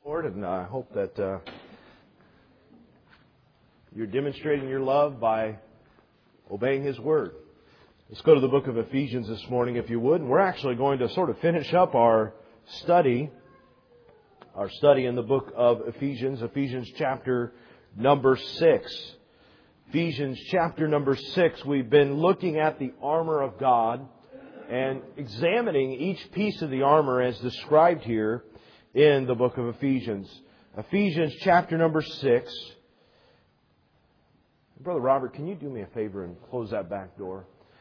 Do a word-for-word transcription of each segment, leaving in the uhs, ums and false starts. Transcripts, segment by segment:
Lord, and I hope that uh, you're demonstrating your love by obeying His Word. Let's go to the book of Ephesians this morning, if you would. And we're actually going to sort of finish up our study, our study in the book of Ephesians, Ephesians chapter number six. Ephesians chapter number six, we've been looking at the armor of God and examining each piece of the armor as described here in the book of Ephesians. Ephesians chapter number six. Brother Robert, can you do me a favor and close that back door?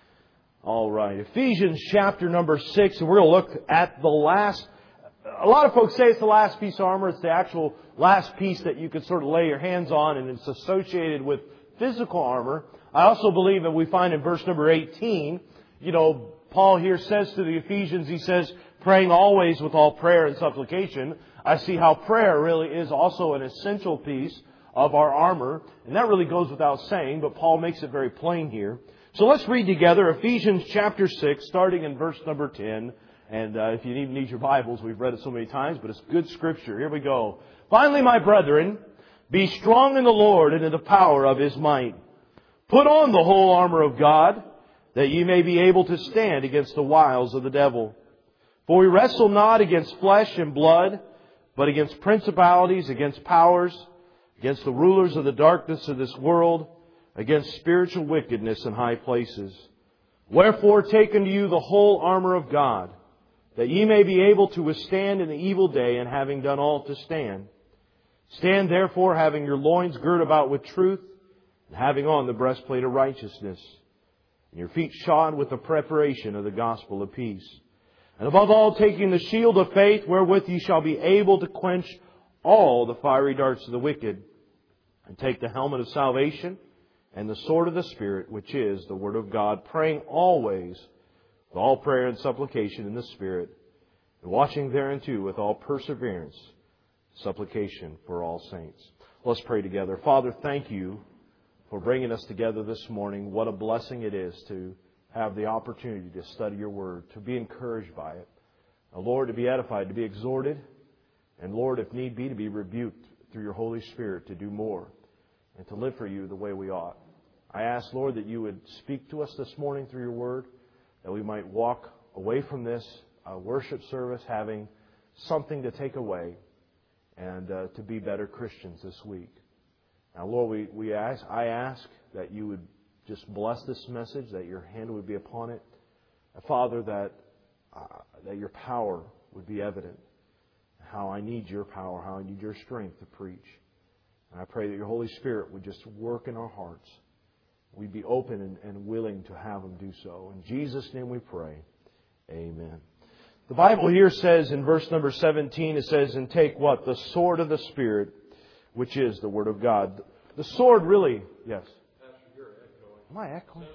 All right. Ephesians chapter number six. And we're going to look at the last. A lot of folks say it's the last piece of armor. It's the actual last piece that you could sort of lay your hands on, and it's associated with physical armor. I also believe that we find in verse number eighteen, you know, Paul here says to the Ephesians, he says, praying always with all prayer and supplication. I see how prayer really is also an essential piece of our armor. And that really goes without saying, but Paul makes it very plain here. So let's read together Ephesians chapter six, starting in verse number ten. And uh, if you even need your Bibles, we've read it so many times, but it's good scripture. Here we go. Finally, my brethren, be strong in the Lord and in the power of His might. Put on the whole armor of God, that ye may be able to stand against the wiles of the devil. For we wrestle not against flesh and blood, but against principalities, against powers, against the rulers of the darkness of this world, against spiritual wickedness in high places. Wherefore take unto you the whole armor of God, that ye may be able to withstand in the evil day, and having done all to stand. Stand therefore, having your loins girt about with truth, and having on the breastplate of righteousness, and your feet shod with the preparation of the gospel of peace. And above all, taking the shield of faith, wherewith ye shall be able to quench all the fiery darts of the wicked. And take the helmet of salvation and the sword of the Spirit, which is the Word of God, praying always with all prayer and supplication in the Spirit, and watching thereunto with all perseverance, supplication for all saints. Let's pray together. Father, thank You for bringing us together this morning. What a blessing it is to have the opportunity to study Your Word, to be encouraged by it. Now, Lord, to be edified, to be exhorted, and Lord, if need be, to be rebuked through Your Holy Spirit to do more and to live for You the way we ought. I ask, Lord, that You would speak to us this morning through Your Word, that we might walk away from this uh, worship service having something to take away and uh, to be better Christians this week. Now, Lord, we, we ask, I ask that You would just bless this message, that Your hand would be upon it. Father, that uh, that Your power would be evident. How I need Your power, how I need Your strength to preach. And I pray that Your Holy Spirit would just work in our hearts. We'd be open and, and willing to have Him do so. In Jesus' name we pray. Amen. The Bible here says in verse number seventeen, it says, and take what? The sword of the Spirit, which is the Word of God. The sword really, yes. Am I echoing?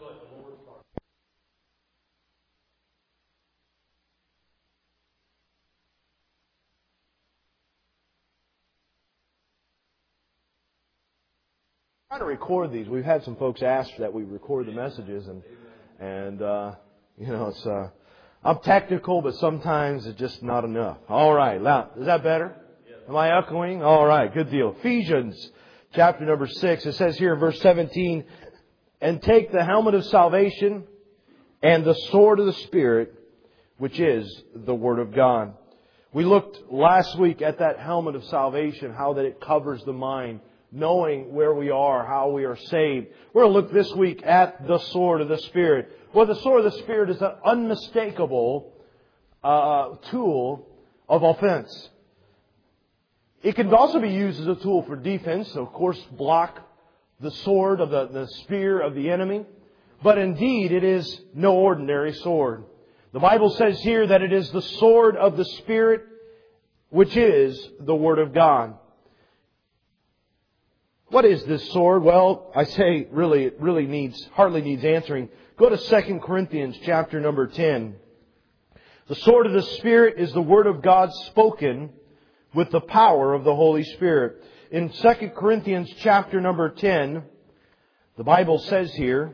I'm trying to record these. We've had some folks ask that we record the messages, and and uh, you know it's uh, I'm technical, but sometimes it's just not enough. All right, now is that better? Am I echoing? All right, good deal. Ephesians chapter number six. It says here in verse seventeen. And take the helmet of salvation and the sword of the Spirit, which is the Word of God. We looked last week at that helmet of salvation, how that it covers the mind, knowing where we are, how we are saved. We're going to look this week at the sword of the Spirit. Well, the sword of the Spirit is an unmistakable uh, tool of offense. It can also be used as a tool for defense, so of course block the sword of the, the spear of the enemy. But indeed, it is no ordinary sword. The Bible says here that it is the sword of the Spirit, which is the Word of God. What is this sword? Well, I say really, it really needs, hardly needs answering. Go to Second Corinthians chapter number ten. The sword of the Spirit is the Word of God spoken with the power of the Holy Spirit. In Second Corinthians chapter number ten, the Bible says here,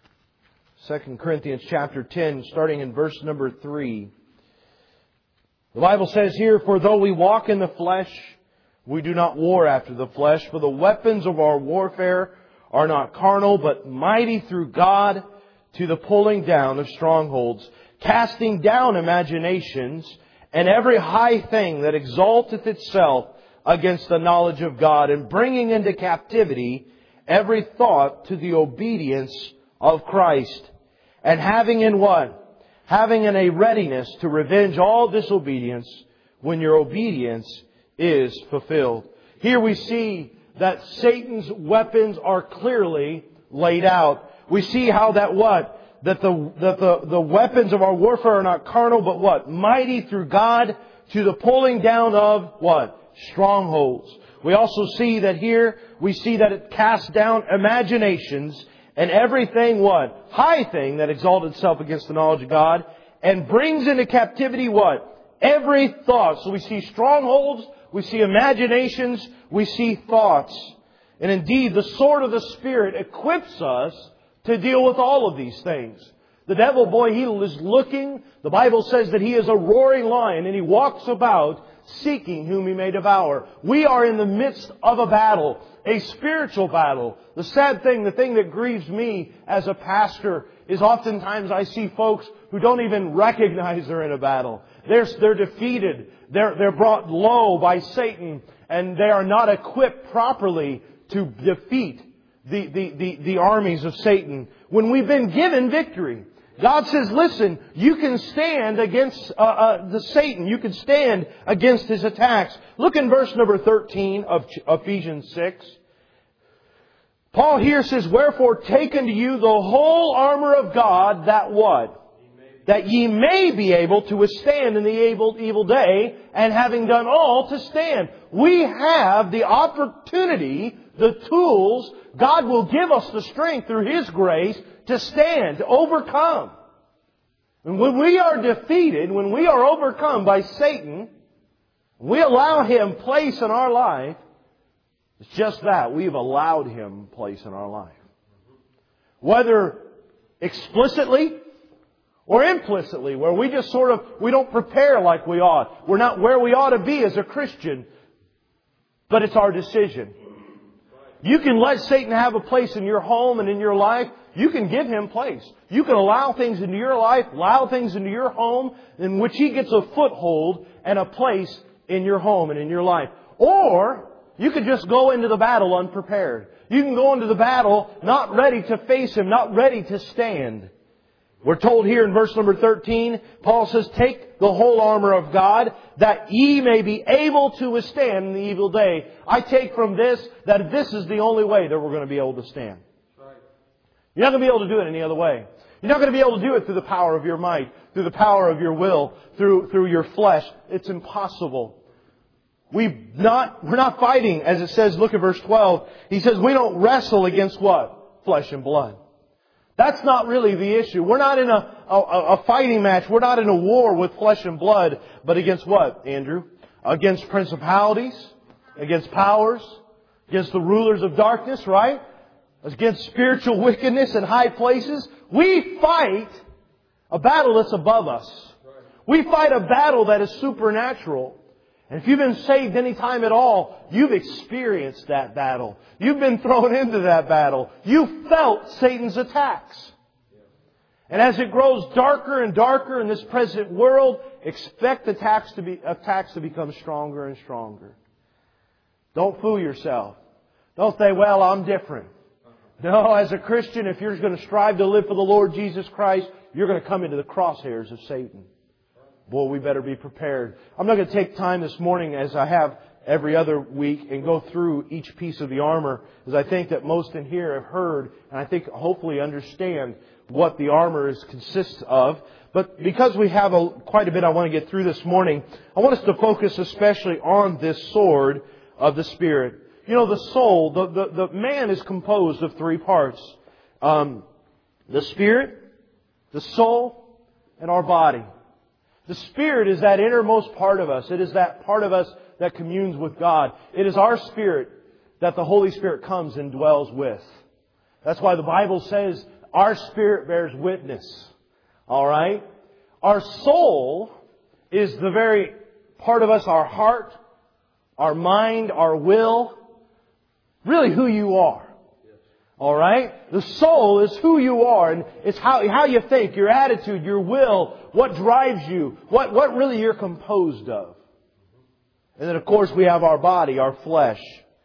Second Corinthians chapter ten, starting in verse number three. The Bible says here, "For though we walk in the flesh, we do not war after the flesh. For the weapons of our warfare are not carnal, but mighty through God to the pulling down of strongholds, casting down imaginations, and every high thing that exalteth itself against the knowledge of God, and bringing into captivity every thought to the obedience of Christ. And having in what? Having in a readiness to revenge all disobedience when your obedience is fulfilled." Here we see that Satan's weapons are clearly laid out. We see how that what? That the, that the, the weapons of our warfare are not carnal, but what? Mighty through God to the pulling down of what? Strongholds. We also see that here, we see that it casts down imaginations and everything what? High thing that exalted itself against the knowledge of God, and brings into captivity what? Every thought. So we see strongholds, we see imaginations, we see thoughts. And indeed, the sword of the Spirit equips us to deal with all of these things. The devil, boy, he is looking. The Bible says that he is a roaring lion and he walks about seeking whom he may devour. We are in the midst of a battle, a spiritual battle. The sad thing, the thing that grieves me as a pastor is oftentimes I see folks who don't even recognize they're in a battle. They're, they're defeated. They're, they're brought low by Satan, and they are not equipped properly to defeat the, the, the, the armies of Satan when we've been given victory. God says, listen, you can stand against uh, uh, the Satan. You can stand against his attacks. Look in verse number thirteen of Ephesians six. Paul here says, "Wherefore take unto you the whole armor of God, that what? That ye may be able to withstand in the evil, evil day, and having done all, to stand." We have the opportunity, the tools. God will give us the strength through His grace to stand, to overcome. And when we are defeated, when we are overcome by Satan, we allow him place in our life. It's just that. We've allowed him place in our life. Whether explicitly or implicitly, where we just sort of, we don't prepare like we ought. We're not where we ought to be as a Christian. But it's our decision. You can let Satan have a place in your home and in your life. You can give him place. You can allow things into your life, allow things into your home, in which he gets a foothold and a place in your home and in your life. Or you could just go into the battle unprepared. You can go into the battle not ready to face him, not ready to stand. We're told here in verse number thirteen, Paul says, "Take the whole armor of God, that ye may be able to withstand in the evil day." I take from this that this is the only way that we're going to be able to stand. You're not going to be able to do it any other way. You're not going to be able to do it through the power of your might, through the power of your will, through through your flesh. It's impossible. We not we're not fighting, as it says. Look at verse twelve. He says, "We don't wrestle against what? Flesh and blood." That's not really the issue. We're not in a, a, a fighting match. We're not in a war with flesh and blood. But against what, Andrew? Against principalities, against powers, against the rulers of darkness, right? Against spiritual wickedness in high places. We fight a battle that's above us. We fight a battle that is supernatural. And if you've been saved any time at all, you've experienced that battle. You've been thrown into that battle. You've felt Satan's attacks. And as it grows darker and darker in this present world, expect attacks to be, attacks to become stronger and stronger. Don't fool yourself. Don't say, well, I'm different. No, as a Christian, if you're going to strive to live for the Lord Jesus Christ, you're going to come into the crosshairs of Satan. Boy, we better be prepared. I'm not going to take time this morning, as I have every other week, and go through each piece of the armor, as I think that most in here have heard, and I think hopefully understand what the armor is consists of. But because we have a, quite a bit I want to get through this morning, I want us to focus especially on this sword of the Spirit. You know, the soul, the, the, the man is composed of three parts. Um, the Spirit, the soul, and our body. The Spirit is that innermost part of us. It is that part of us that communes with God. It is our spirit that the Holy Spirit comes and dwells with. That's why the Bible says our spirit bears witness. All right? Our soul is the very part of us, our heart, our mind, our will, really who you are. All right? The soul is who you are, and it's how, how you think, your attitude, your will, what drives you, what, what really you're composed of. And then, of course, we have our body, our flesh.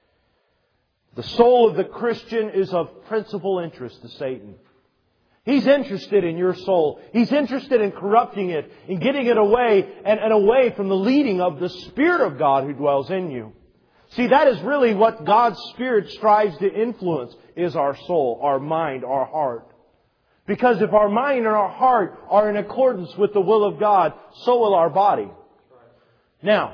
The soul of the Christian is of principal interest to Satan. He's interested in your soul. He's interested in corrupting it, in getting it away and, and away from the leading of the Spirit of God who dwells in you. See, that is really what God's Spirit strives to influence, is our soul, our mind, our heart. Because if our mind and our heart are in accordance with the will of God, so will our body. Now,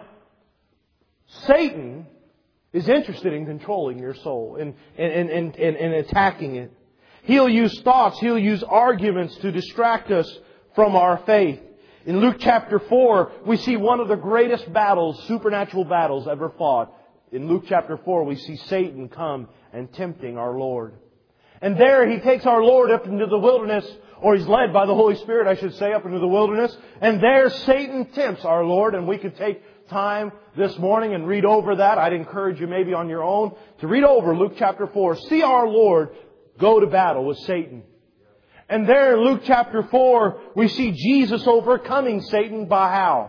Satan is interested in controlling your soul and, and, and, and, and attacking it. He'll use thoughts, he'll use arguments to distract us from our faith. In Luke chapter four, we see one of the greatest battles, supernatural battles ever fought. In Luke chapter four, we see Satan come and tempting our Lord. And there he takes our Lord up into the wilderness, or he's led by the Holy Spirit, I should say, up into the wilderness. And there Satan tempts our Lord, and we could take time this morning and read over that. I'd encourage you maybe on your own to read over Luke chapter four. See our Lord go to battle with Satan. And there in Luke chapter four, we see Jesus overcoming Satan by how?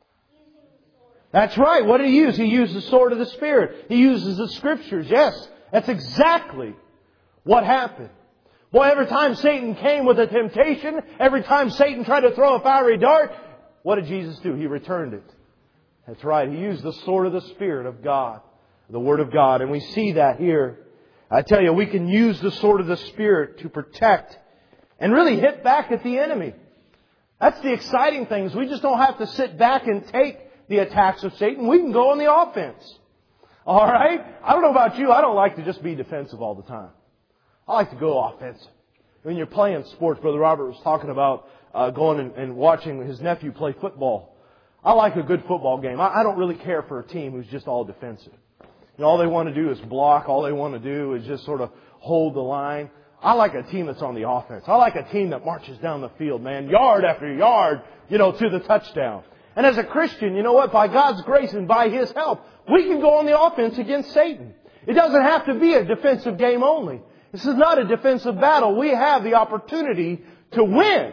That's right. What did He use? He used the sword of the Spirit. He uses the Scriptures. Yes, that's exactly what happened. Boy, every time Satan came with a temptation, every time Satan tried to throw a fiery dart, what did Jesus do? He returned it. That's right. He used the sword of the Spirit of God, the Word of God. And we see that here. I tell you, we can use the sword of the Spirit to protect and really hit back at the enemy. That's the exciting thing. Is we just don't have to sit back and take the attacks of Satan. We can go on the offense. All right? I don't know about you. I don't like to just be defensive all the time. I like to go offensive. When you're playing sports, Brother Robert was talking about uh, going and, and watching his nephew play football. I like a good football game. I, I don't really care for a team who's just all defensive. You know, all they want to do is block. All they want to do is just sort of hold the line. I like a team that's on the offense. I like a team that marches down the field, man, yard after yard, you know, to the touchdown. And as a Christian, you know what? By God's grace and by His help, we can go on the offense against Satan. It doesn't have to be a defensive game only. This is not a defensive battle. We have the opportunity to win.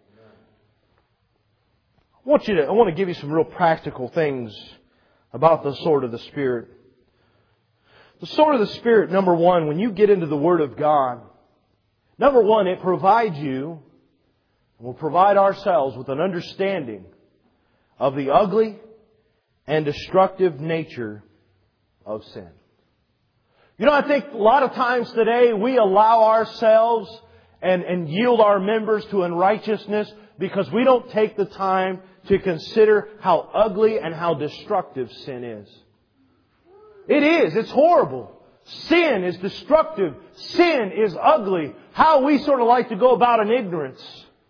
I want you to, I want to give you some real practical things about the sword of the Spirit. The sword of the Spirit, number one, when you get into the Word of God, number one, it provides you, and will provide ourselves with an understanding of the ugly and destructive nature of sin. You know, I think a lot of times today we allow ourselves and, and yield our members to unrighteousness because we don't take the time to consider how ugly and how destructive sin is. It is. It's horrible. Sin is destructive. Sin is ugly. How we sort of like to go about in ignorance.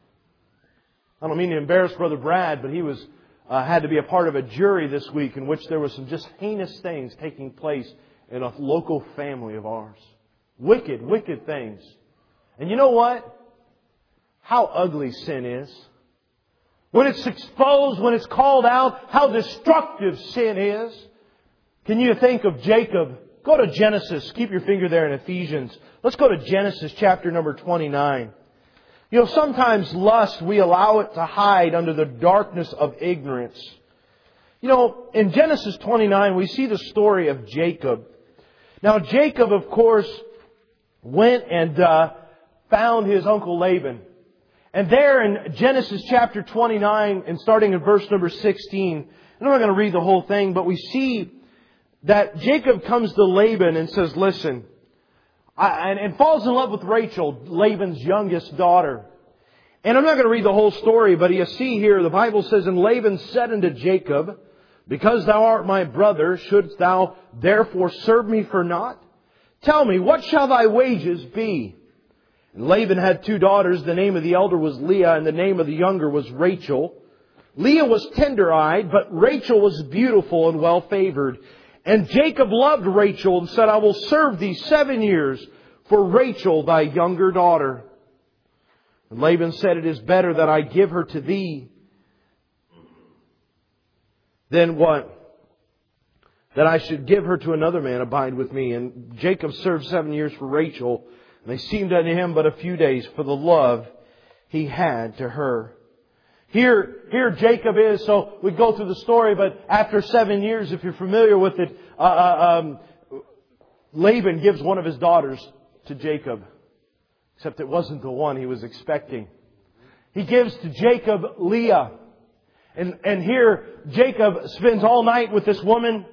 I don't mean to embarrass Brother Brad, but he was uh, had to be a part of a jury this week in which there was some just heinous things taking place in a local family of ours. Wicked, wicked things. And you know what? How ugly sin is. When it's exposed, when it's called out, how destructive sin is. Can you think of Jacob? Go to Genesis. Keep your finger there in Ephesians. Let's go to Genesis chapter number twenty-nine. You know, sometimes lust, we allow it to hide under the darkness of ignorance. You know, in Genesis twenty-nine, we see the story of Jacob. Now, Jacob, of course, went and uh, found his uncle Laban. And there in Genesis chapter twenty-nine, and starting in verse number sixteen, and I'm not going to read the whole thing, but we see that Jacob comes to Laban and says, listen, I, and, and falls in love with Rachel, Laban's youngest daughter. And I'm not going to read the whole story, but you see here, the Bible says, and Laban said unto Jacob, because thou art my brother, shouldst thou therefore serve me for naught? Tell me, what shall thy wages be? And Laban had two daughters. The name of the elder was Leah, and the name of the younger was Rachel. Leah was tender-eyed, but Rachel was beautiful and well-favored. And Jacob loved Rachel and said, I will serve thee seven years for Rachel, thy younger daughter. And Laban said, it is better that I give her to thee then what? That I should give her to another man, abide with me. And Jacob served seven years for Rachel, and they seemed unto him but a few days for the love he had to her. Here, here Jacob is, so we go through the story, but after seven years, if you're familiar with it, uh, uh, um, Laban gives one of his daughters to Jacob. Except it wasn't the one he was expecting. He gives to Jacob Leah. And, and here Jacob spends all night with this woman.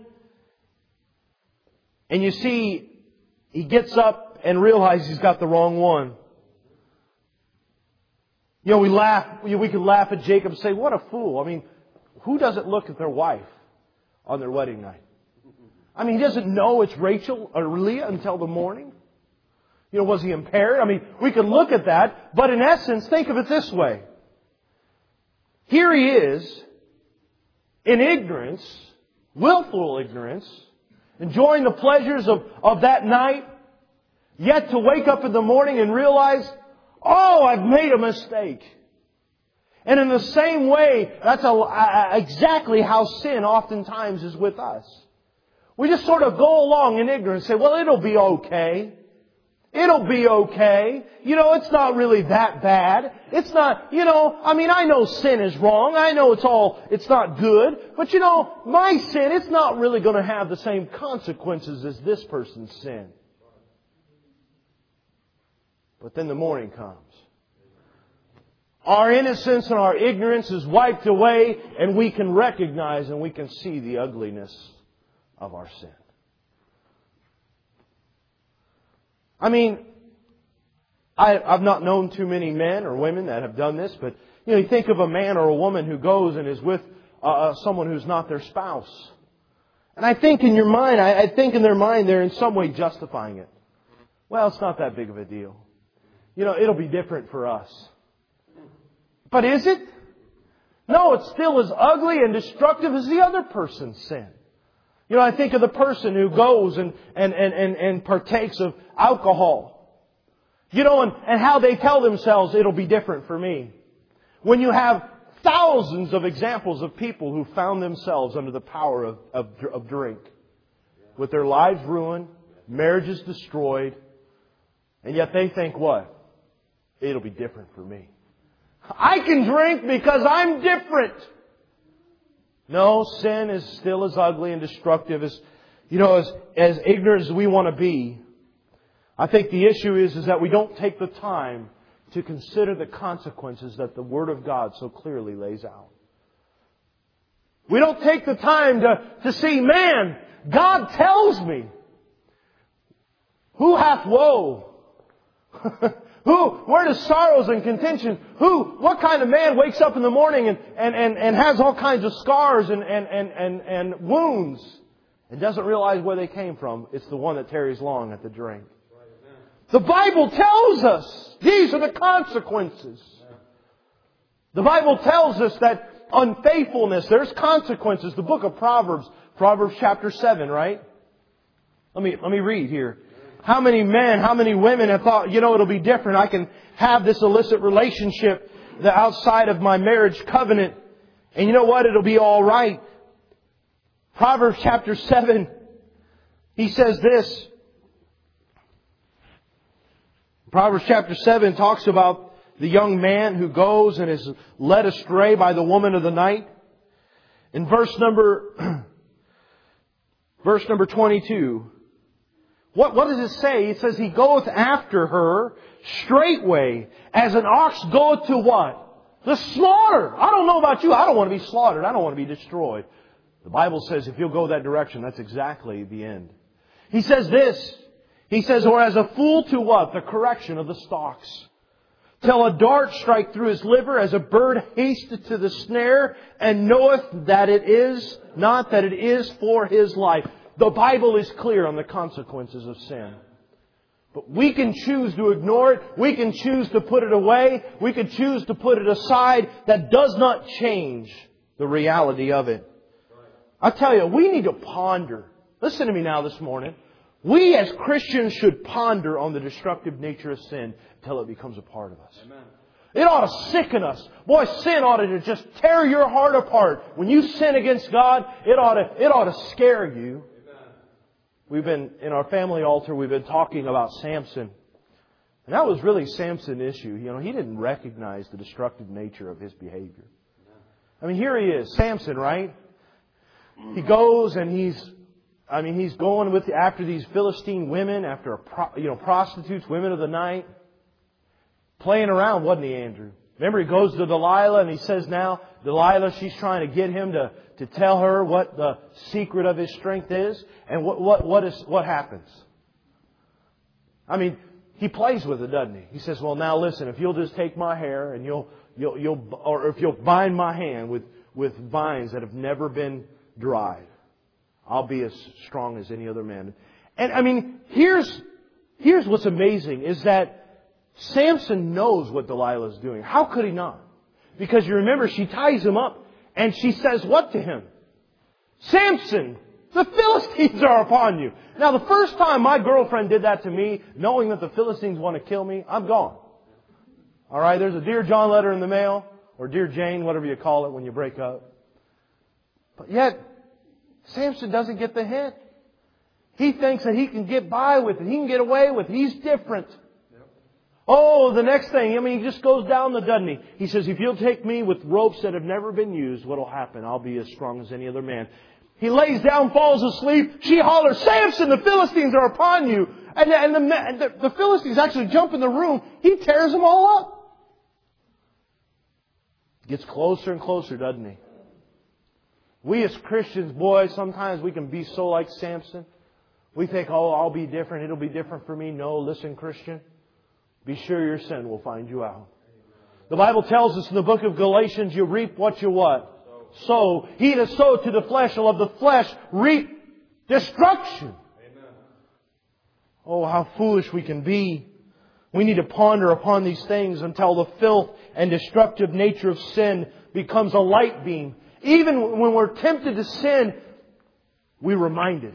And you see, he gets up and realizes he's got the wrong one. You know, we laugh, we could laugh at Jacob and say, what a fool. I mean, who doesn't look at their wife on their wedding night? I mean, he doesn't know it's Rachel or Leah until the morning. You know, was he impaired? I mean, we could look at that, but in essence, think of it this way. Here he is, in ignorance, willful ignorance, enjoying the pleasures of, of that night, yet to wake up in the morning and realize, oh, I've made a mistake. And in the same way, that's a, a, exactly how sin oftentimes is with us. We just sort of go along in ignorance and say, well, it'll be okay. It'll be okay. You know, it's not really that bad. It's not, you know, I mean, I know sin is wrong. I know it's all, it's not good. But you know, my sin, it's not really going to have the same consequences as this person's sin. But then the morning comes. Our innocence and our ignorance is wiped away, and we can recognize and we can see the ugliness of our sin. I mean, I, I've not known too many men or women that have done this, but you know, you think of a man or a woman who goes and is with uh, someone who's not their spouse. And I think in your mind, I, I think in their mind they're in some way justifying it. Well, it's not that big of a deal. You know, it'll be different for us. But is it? No, it's still as ugly and destructive as the other person's sin. You know, I think of the person who goes and, and, and, and, and partakes of alcohol. You know, and, and how they tell themselves it'll be different for me. When you have thousands of examples of people who found themselves under the power of, of, of drink. With their lives ruined, marriages destroyed, and yet they think what? It'll be different for me. I can drink because I'm different. No, sin is still as ugly and destructive as, you know, as, as ignorant as we want to be. I think the issue is, is that we don't take the time to consider the consequences that the Word of God so clearly lays out. We don't take the time to, to see, man, God tells me, who hath woe? Who, where does sorrows and contention? Who, what kind of man wakes up in the morning and, and, and, and has all kinds of scars and, and, and, and, and wounds and doesn't realize where they came from? It's the one that tarries long at the drink. The Bible tells us these are the consequences. The Bible tells us that unfaithfulness, there's consequences. The book of Proverbs, Proverbs chapter seven, right? Let me, let me read here. How many men, how many women have thought, you know, it'll be different. I can have this illicit relationship outside of my marriage covenant. And you know what? It'll be all right. Proverbs chapter seven, he says this. Proverbs chapter seven talks about the young man who goes and is led astray by the woman of the night. In verse number, verse number twenty-two, What, what does it say? It says, he goeth after her straightway, as an ox goeth to what? The slaughter. I don't know about you. I don't want to be slaughtered. I don't want to be destroyed. The Bible says if you'll go that direction, that's exactly the end. He says this. He says, or as a fool to what? The correction of the stalks. Till a dart strike through his liver, as a bird hasteth to the snare, and knoweth that it is not that it is for his life. The Bible is clear on the consequences of sin. But we can choose to ignore it. We can choose to put it away. We can choose to put it aside. That does not change the reality of it. I tell you, we need to ponder. Listen to me now this morning. We as Christians should ponder on the destructive nature of sin until it becomes a part of us. Amen. It ought to sicken us. Boy, sin ought to just tear your heart apart. When you sin against God, it ought to, it ought to scare you. We've been, in our family altar, we've been talking about Samson. And that was really Samson's issue. You know, he didn't recognize the destructive nature of his behavior. I mean, here he is, Samson, right? He goes and he's, I mean, he's going with after these Philistine women, after a pro, you know prostitutes, women of the night, playing around, wasn't he, Andrew? Remember, he goes to Delilah and he says now, Delilah, she's trying to get him to, to tell her what the secret of his strength is, and what what what is what happens. I mean, he plays with it, doesn't he? He says, "Well, now listen, if you'll just take my hair and you'll you'll you'll or if you'll bind my hand with with vines that have never been dried, I'll be as strong as any other man." And I mean, here's here's what's amazing is that Samson knows what Delilah is doing. How could he not? Because you remember, she ties him up and she says what to him? "Samson, the Philistines are upon you." Now, the first time my girlfriend did that to me, knowing that the Philistines want to kill me, I'm gone. All right, there's a Dear John letter in the mail, or Dear Jane, whatever you call it when you break up. But yet, Samson doesn't get the hint. He thinks that he can get by with it. He can get away with it. He's different. Oh, the next thing, I mean, he just goes down the, doesn't he? He says, "If you'll take me with ropes that have never been used, what'll happen? I'll be as strong as any other man." He lays down, falls asleep. She hollers, "Samson, the Philistines are upon you." And, and, the, and the, the Philistines actually jump in the room. He tears them all up. Gets closer and closer, doesn't he? We as Christians, boy, sometimes we can be so like Samson. We think, "Oh, I'll be different. It'll be different for me." No, listen, Christian. Be sure your sin will find you out. The Bible tells us in the book of Galatians, you reap what you what? Sow. He that sowed to the flesh will of the flesh reap destruction. Amen. Oh, how foolish we can be. We need to ponder upon these things until the filth and destructive nature of sin becomes a light beam. Even when we're tempted to sin, we're reminded.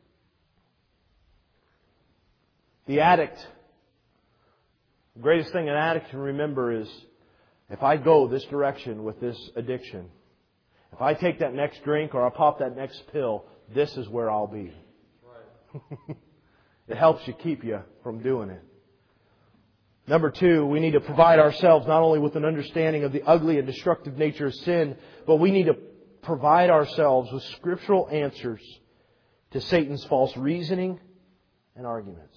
The addict. The greatest thing an addict can remember is, if I go this direction with this addiction, if I take that next drink or I pop that next pill, this is where I'll be. Right. It helps you keep you from doing it. Number two, we need to provide ourselves not only with an understanding of the ugly and destructive nature of sin, but we need to provide ourselves with scriptural answers to Satan's false reasoning and arguments.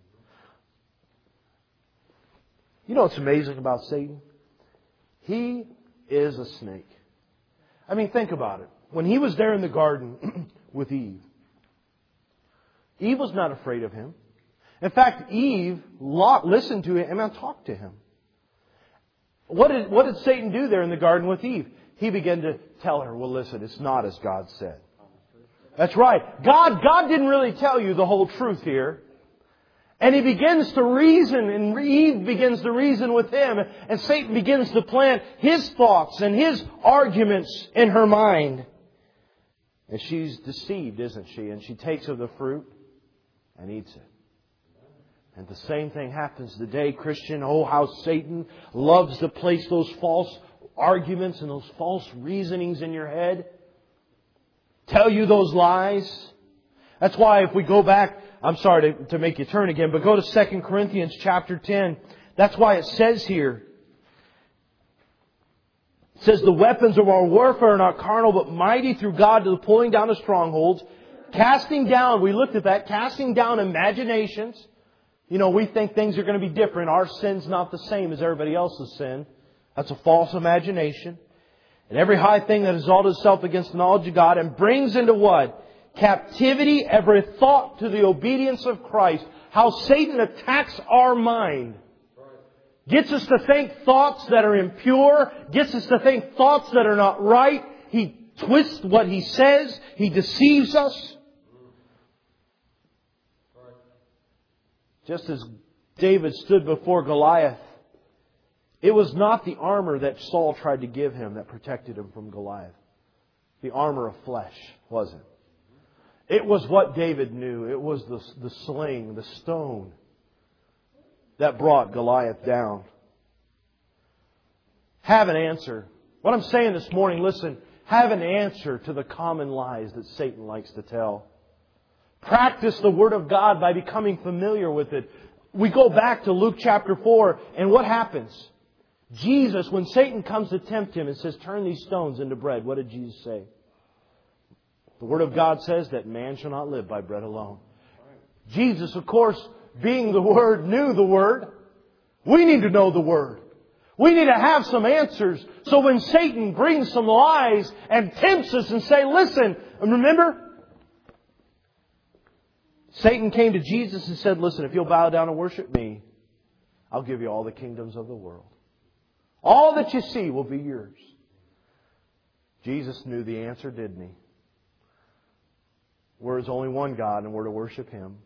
You know what's amazing about Satan? He is a snake. I mean, think about it. When he was there in the garden with Eve, Eve was not afraid of him. In fact, Eve listened to him and talked to him. What did, what did Satan do there in the garden with Eve? He began to tell her, "Well, listen, it's not as God said." That's right. God, God didn't really tell you the whole truth here. And he begins to reason, and Eve begins to reason with him. And Satan begins to plant his thoughts and his arguments in her mind. And she's deceived, isn't she? And she takes of the fruit and eats it. And the same thing happens today, Christian. Oh, how Satan loves to place those false arguments and those false reasonings in your head. Tell you those lies. That's why if we go back, I'm sorry to, to make you turn again, but go to Second Corinthians chapter ten. That's why it says here, it says, "The weapons of our warfare are not carnal, but mighty through God to the pulling down of strongholds, casting down," we looked at that, casting down imaginations. You know, we think things are going to be different. Our sin's not the same as everybody else's sin. That's a false imagination. "And every high thing that exalted itself against the knowledge of God, and brings into what? Captivity every thought to the obedience of Christ." How Satan attacks our mind. Gets us to think thoughts that are impure. Gets us to think thoughts that are not right. He twists what he says. He deceives us. Just as David stood before Goliath, it was not the armor that Saul tried to give him that protected him from Goliath. The armor of flesh, was it? It was what David knew. It was the, the sling, the stone that brought Goliath down. Have an answer. What I'm saying this morning, listen, have an answer to the common lies that Satan likes to tell. Practice the Word of God by becoming familiar with it. We go back to Luke chapter four, and what happens? Jesus, when Satan comes to tempt Him and says, turn these stones into bread, what did Jesus say? The Word of God says that man shall not live by bread alone. Jesus, of course, being the Word, knew the Word. We need to know the Word. We need to have some answers. So when Satan brings some lies and tempts us and say, listen, and remember, Satan came to Jesus and said, listen, if you'll bow down and worship me, I'll give you all the kingdoms of the world. All that you see will be yours. Jesus knew the answer, didn't He? There is only one God and we're to worship Him.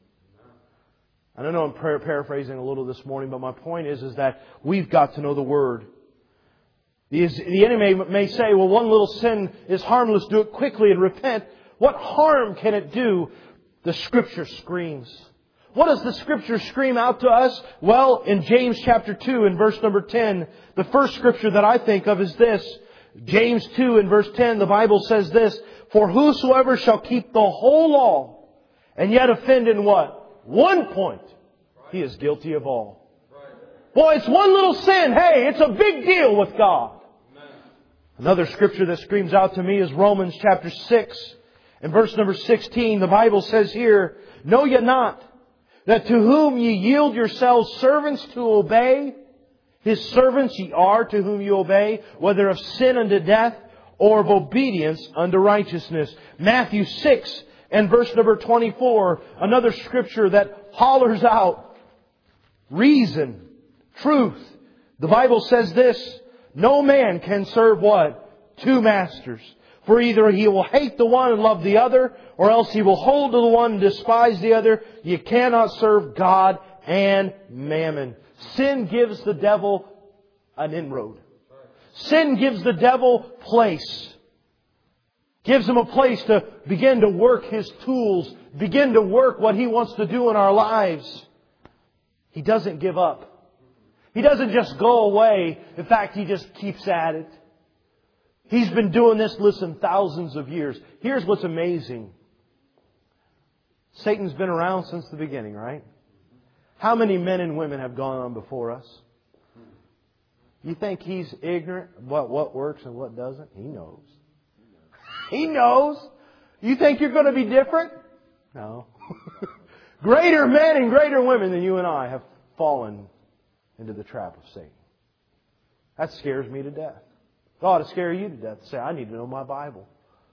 I don't know, I'm paraphrasing a little this morning, but my point is, is that we've got to know the Word. The, the enemy may say, well, one little sin is harmless, do it quickly and repent. What harm can it do? The Scripture screams. What does the Scripture scream out to us? Well, in James chapter two and verse number ten, the first Scripture that I think of is this. James two and verse ten, the Bible says this, for whosoever shall keep the whole law and yet offend in what? One point, he is guilty of all. Boy, it's one little sin. Hey, it's a big deal with God. Another Scripture that screams out to me is Romans chapter six and verse number sixteen. The Bible says here, know ye not that to whom ye yield yourselves servants to obey, His servants ye are to whom you obey, whether of sin unto death or of obedience unto righteousness. Matthew six and verse number twenty-four, another Scripture that hollers out reason, truth. The Bible says this, no man can serve what? Two masters. For either he will hate the one and love the other, or else he will hold to the one and despise the other. You cannot serve God and mammon. Sin gives the devil an inroad. Sin gives the devil place. Gives him a place to begin to work his tools. Begin to work what he wants to do in our lives. He doesn't give up. He doesn't just go away. In fact, he just keeps at it. He's been doing this, listen, thousands of years. Here's what's amazing. Satan's been around since the beginning, right? How many men and women have gone on before us? You think he's ignorant about what works and what doesn't? He knows. He knows. You think you're going to be different? No. Greater men and greater women than you and I have fallen into the trap of Satan. That scares me to death. It ought to scare you to death to say, I need to know my Bible.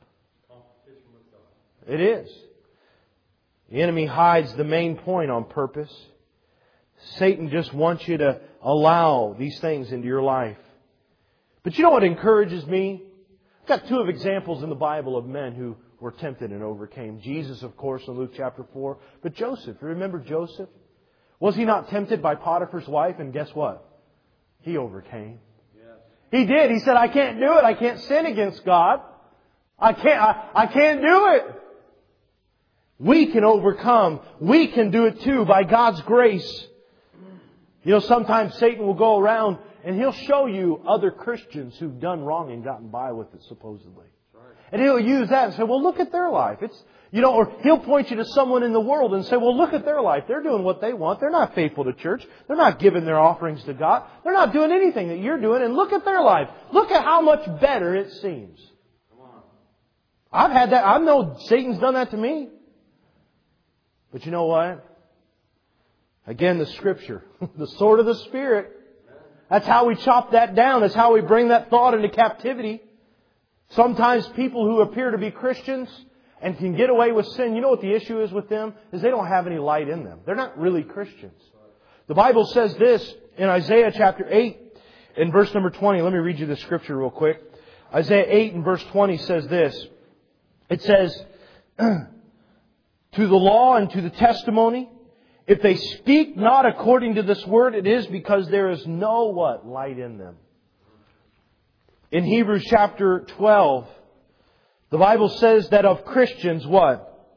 It is. The enemy hides the main point on purpose. Satan just wants you to allow these things into your life. But you know what encourages me? I've got two of examples in the Bible of men who were tempted and overcame. Jesus, of course, in Luke chapter four. But Joseph, you remember Joseph? Was he not tempted by Potiphar's wife? And guess what? He overcame. He did. He said, I can't do it. I can't sin against God. I can't, I, I can't do it. We can overcome. We can do it too by God's grace. You know, sometimes Satan will go around and he'll show you other Christians who've done wrong and gotten by with it, supposedly. And he'll use that and say, well, look at their life. It's, you know, or he'll point you to someone in the world and say, well, look at their life. They're doing what they want. They're not faithful to church. They're not giving their offerings to God. They're not doing anything that you're doing. And look at their life. Look at how much better it seems. I've had that. I know Satan's done that to me. But you know what? Again, the Scripture, the sword of the Spirit. That's how we chop that down. That's how we bring that thought into captivity. Sometimes people who appear to be Christians and can get away with sin, you know what the issue is with them? Is they don't have any light in them. They're not really Christians. The Bible says this in Isaiah chapter eight in verse number twenty. Let me read you the Scripture real quick. Isaiah eight and verse twenty says this. It says, to the law and to the testimony, if they speak not according to this word, it is because there is no what? Light in them. In Hebrews chapter twelve, the Bible says that of Christians, what?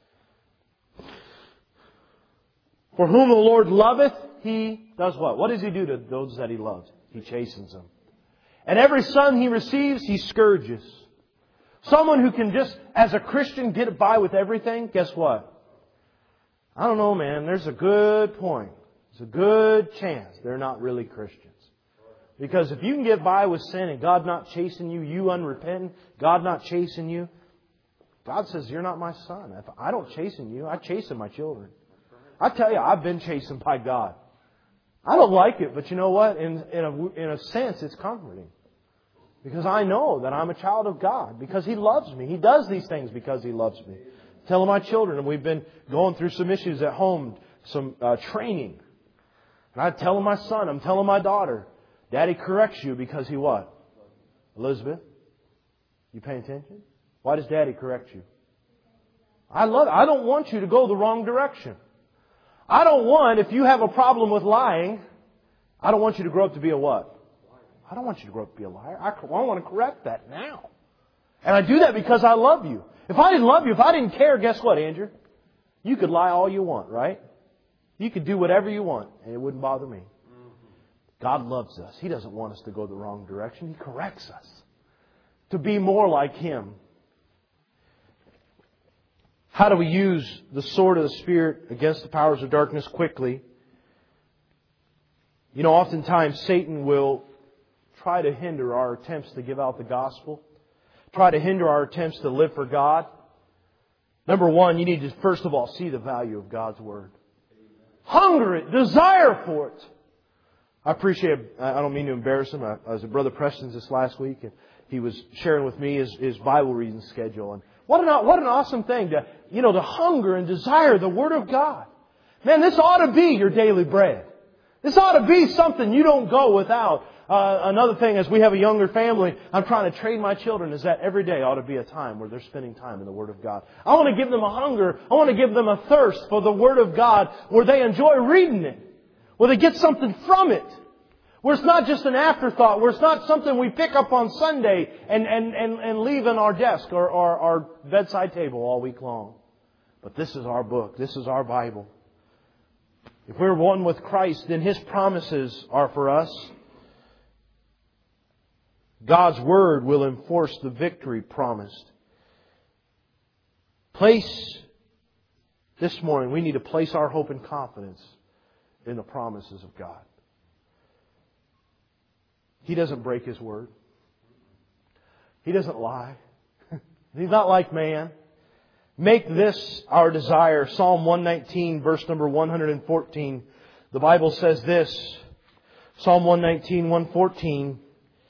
For whom the Lord loveth, He does what? What does He do to those that He loves? He chastens them. And every son he receives, he scourges. Someone who can just, as a Christian, get by with everything, guess what? I don't know, man. There's a good point. There's a good chance they're not really Christians. Because if you can get by with sin and God not chasing you, you unrepentant, God not chasing you, God says, you're not my son. If I don't chasten you, I chasten my children. I tell you, I've been chastened by God. I don't like it, but you know what? In, in, a, in a sense, it's comforting. Because I know that I'm a child of God. Because He loves me. He does these things because He loves me. Telling my children, and we've been going through some issues at home, some uh, training. And I'm telling my son, I'm telling my daughter, Daddy corrects you because He what? Elizabeth, you paying attention? Why does Daddy correct you? I love it. I don't want you to go the wrong direction. I don't want, if you have a problem with lying, I don't want you to grow up to be a what? I don't want you to grow up to be a liar. I, I want to correct that now. And I do that because I love you. If I didn't love you, if I didn't care, guess what, Andrew? You could lie all you want, right? You could do whatever you want, and it wouldn't bother me. God loves us. He doesn't want us to go the wrong direction. He corrects us to be more like Him. How do we use the sword of the Spirit against the powers of darkness quickly? You know, oftentimes Satan will try to hinder our attempts to give out the gospel. Try to hinder our attempts to live for God. Number one, you need to first of all see the value of God's Word. Hunger it. Desire for it. I appreciate, I don't mean to embarrass him. I, I was at Brother Preston's this last week, and he was sharing with me his, his Bible reading schedule. And what an, what an awesome thing to, you know, to hunger and desire the Word of God. Man, this ought to be your daily bread. This ought to be something you don't go without. Uh, another thing, as we have a younger family, I'm trying to train my children, is that every day ought to be a time where they're spending time in the Word of God. I want to give them a hunger. I want to give them a thirst for the Word of God where they enjoy reading it. Where they get something from it. Where it's not just an afterthought. Where it's not something we pick up on Sunday and, and, and, and leave on our desk or, or our bedside table all week long. But this is our book. This is our Bible. If we're one with Christ, then His promises are for us. God's Word will enforce the victory promised. Place, this morning, we need to place our hope and confidence in the promises of God. He doesn't break His Word. He doesn't lie. He's not like man. Make this our desire. Psalm one nineteen, verse number one hundred fourteen. The Bible says this. Psalm one nineteen, one fourteen.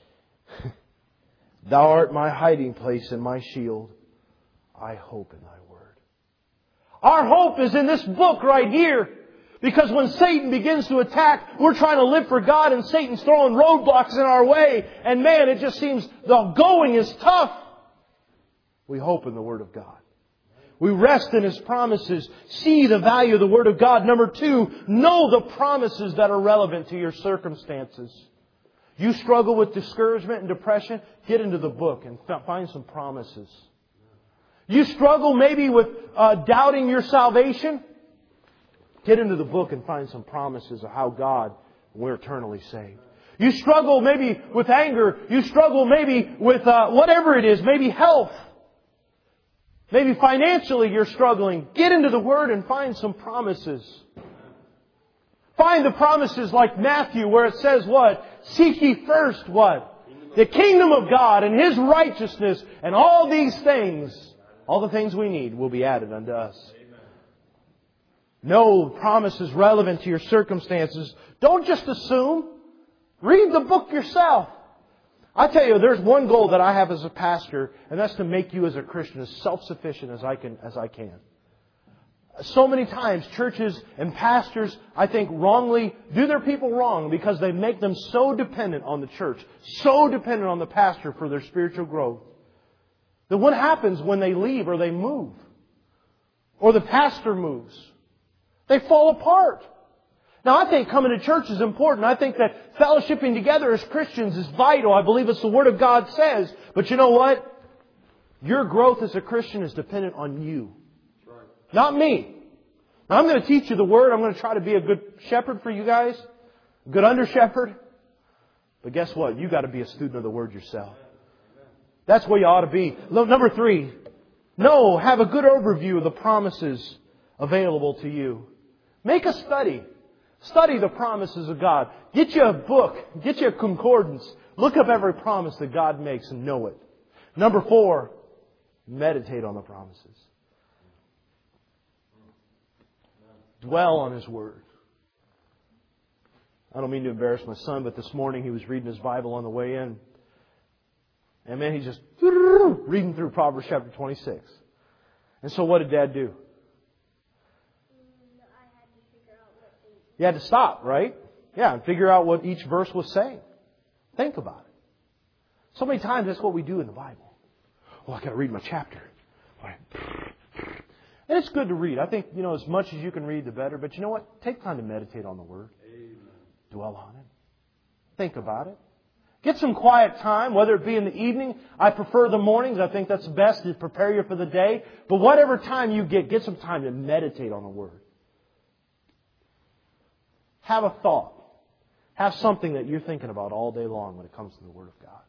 Thou art my hiding place and my shield. I hope in Thy Word. Our hope is in this book right here. Because when Satan begins to attack, we're trying to live for God and Satan's throwing roadblocks in our way. And man, it just seems the going is tough. We hope in the Word of God. We rest in His promises. See the value of the Word of God. Number two, know the promises that are relevant to your circumstances. You struggle with discouragement and depression, get into the book and find some promises. You struggle maybe with uh, doubting your salvation, get into the book and find some promises of how God, we're eternally saved. You struggle maybe with anger. You struggle maybe with uh, whatever it is, maybe health. Maybe financially you're struggling. Get into the Word and find some promises. Find the promises like Matthew where it says what? Seek ye first what? The kingdom of God and His righteousness, and all these things, all the things we need, will be added unto us. Know promises relevant to your circumstances. Don't just assume. Read the book yourself. I tell you, there's one goal that I have as a pastor, and that's to make you as a Christian as self-sufficient as I can, as I can. So many times, churches and pastors, I think, wrongly do their people wrong because they make them so dependent on the church, so dependent on the pastor for their spiritual growth. Then what happens when they leave or they move? Or the pastor moves? They fall apart. Now, I think coming to church is important. I think that fellowshipping together as Christians is vital. I believe it's the Word of God says. But you know what? Your growth as a Christian is dependent on you. Not me. Now, I'm going to teach you the Word. I'm going to try to be a good shepherd for you guys. A good under shepherd. But guess what? You got to be a student of the Word yourself. That's where you ought to be. Number three, know, have a good overview of the promises available to you. Make a study. Study the promises of God. Get you a book. Get you a concordance. Look up every promise that God makes and know it. Number four, meditate on the promises. Dwell on His Word. I don't mean to embarrass my son, but this morning he was reading his Bible on the way in. And man, he's just reading through Proverbs chapter twenty-six. And so what did Dad do? You had to stop, right? Yeah, and figure out what each verse was saying. Think about it. So many times that's what we do in the Bible. Oh, I got to read my chapter. And it's good to read. I think, you know, as much as you can read, the better. But you know what? Take time to meditate on the Word. Amen. Dwell on it. Think about it. Get some quiet time, whether it be in the evening. I prefer the mornings. I think that's best to prepare you for the day. But whatever time you get, get some time to meditate on the Word. Have a thought. Have something that you're thinking about all day long when it comes to the Word of God.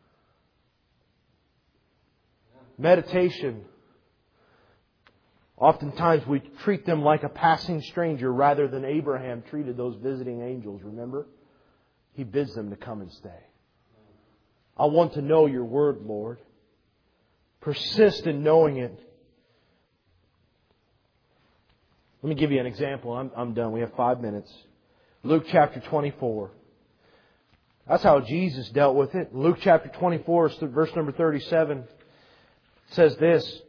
Meditation. Oftentimes we treat them like a passing stranger rather than Abraham treated those visiting angels, remember? He bids them to come and stay. I want to know Your Word, Lord. Persist in knowing it. Let me give you an example. I'm, I'm done. We have five minutes. Luke chapter twenty-four. That's how Jesus dealt with it. Luke chapter twenty-four, verse number thirty-seven, says this.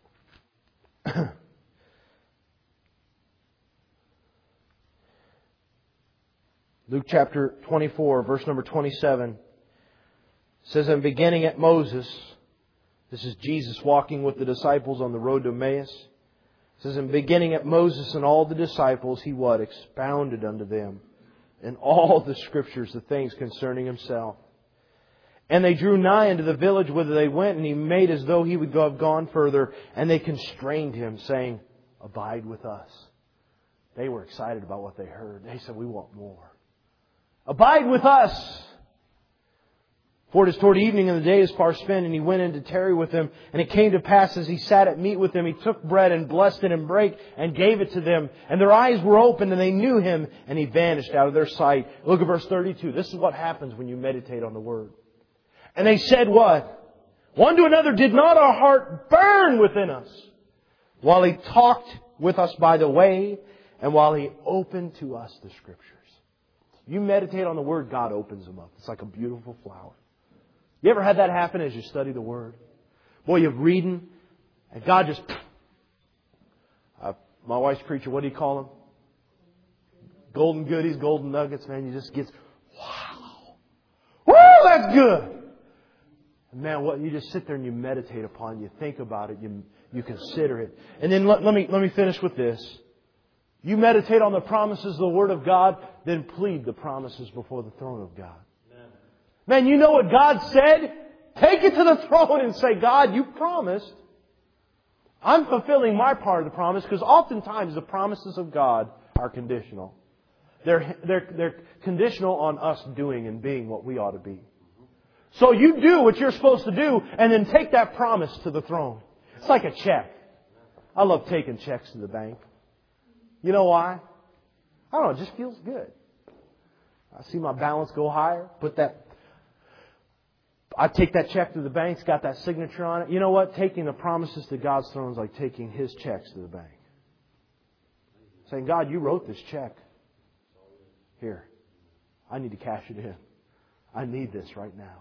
Luke chapter twenty-four, verse number twenty-seven, says, and beginning at Moses, this is Jesus walking with the disciples on the road to Emmaus. It says, and beginning at Moses and all the disciples, He what? Expounded unto them in all the Scriptures the things concerning Himself. And they drew nigh unto the village whither they went, and He made as though He would go have gone further. And they constrained Him, saying, abide with us. They were excited about what they heard. They said, we want more. Abide with us. For it is toward evening, and the day is far spent, and He went in to tarry with them. And it came to pass, as He sat at meat with them, He took bread and blessed it and brake and gave it to them. And their eyes were opened, and they knew Him, and He vanished out of their sight. Look at verse thirty-two. This is what happens when you meditate on the Word. And they said what? One to another, did not our heart burn within us while He talked with us by the way, and while He opened to us the Scriptures? You meditate on the Word, God opens them up. It's like a beautiful flower. You ever had that happen as you study the Word? Boy, you're reading, and God just... Uh, my wife's preacher, what do you call them? Golden goodies, golden nuggets, man. You just get... Wow! Woo, that's good! And man, what you just sit there and you meditate upon it. You think about it. You, you consider it. And then let, let me let me finish with this. You meditate on the promises of the Word of God, then plead the promises before the throne of God. Man, you know what God said? Take it to the throne and say, God, You promised. I'm fulfilling my part of the promise, because oftentimes the promises of God are conditional. They're, they're, they're conditional on us doing and being what we ought to be. So you do what you're supposed to do, and then take that promise to the throne. It's like a check. I love taking checks to the bank. You know why? I don't know, it just feels good. I see my balance go higher, put that... I take that check to the bank, it's got that signature on it. You know what? Taking the promises to God's throne is like taking His checks to the bank. Saying, God, You wrote this check. Here. I need to cash it in. I need this right now.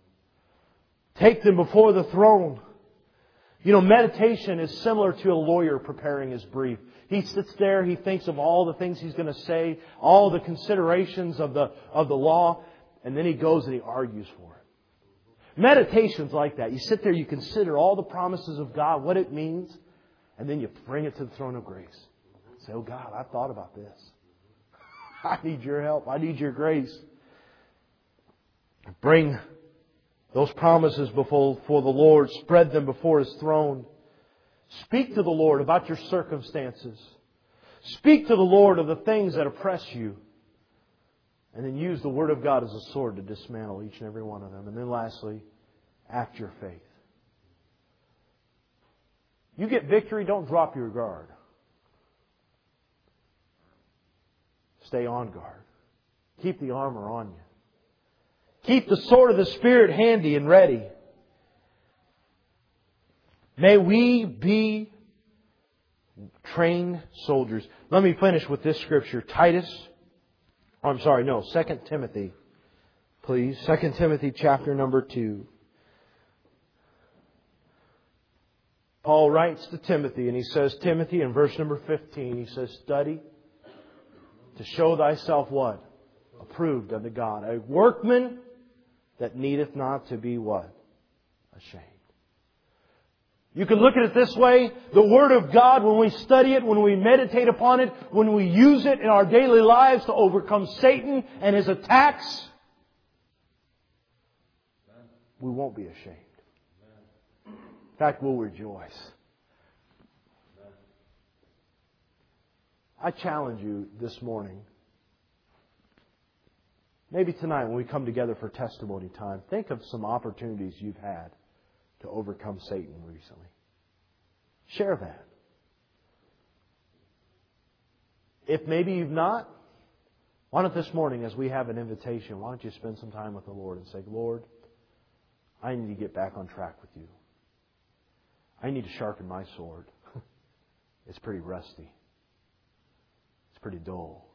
Take them before the throne. You know, meditation is similar to a lawyer preparing his brief. He sits there, he thinks of all the things he's going to say, all the considerations of the, of the law, and then he goes and he argues for it. Meditation's like that. You sit there, you consider all the promises of God, what it means, and then you bring it to the throne of grace. Say, oh God, I've thought about this. I need Your help. I need Your grace. Bring those promises before, before the Lord. Spread them before His throne. Speak to the Lord about your circumstances. Speak to the Lord of the things that oppress you. And then use the Word of God as a sword to dismantle each and every one of them. And then lastly, act your faith. You get victory, don't drop your guard. Stay on guard. Keep the armor on you. Keep the sword of the Spirit handy and ready. May we be trained soldiers. Let me finish with this scripture. Titus, I'm sorry, no, Second Timothy, please. Second Timothy chapter number two. Paul writes to Timothy and he says, Timothy, in verse number fifteen, he says, study to show thyself what? Approved unto God. A workman that needeth not to be what? Ashamed. You can look at it this way. The Word of God, when we study it, when we meditate upon it, when we use it in our daily lives to overcome Satan and his attacks, we won't be ashamed. In fact, we'll rejoice. I challenge you this morning, maybe tonight when we come together for testimony time, think of some opportunities you've had to overcome Satan recently. Share that. If maybe you've not, why don't this morning, as we have an invitation, why don't you spend some time with the Lord and say, Lord, I need to get back on track with you. I need to sharpen my sword. It's pretty rusty. It's pretty dull.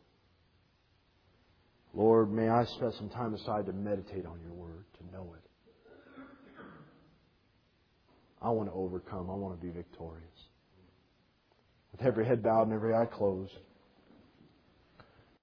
Lord, may I set some time aside to meditate on your Word, to know it. I want to overcome. I want to be victorious. With every head bowed and every eye closed.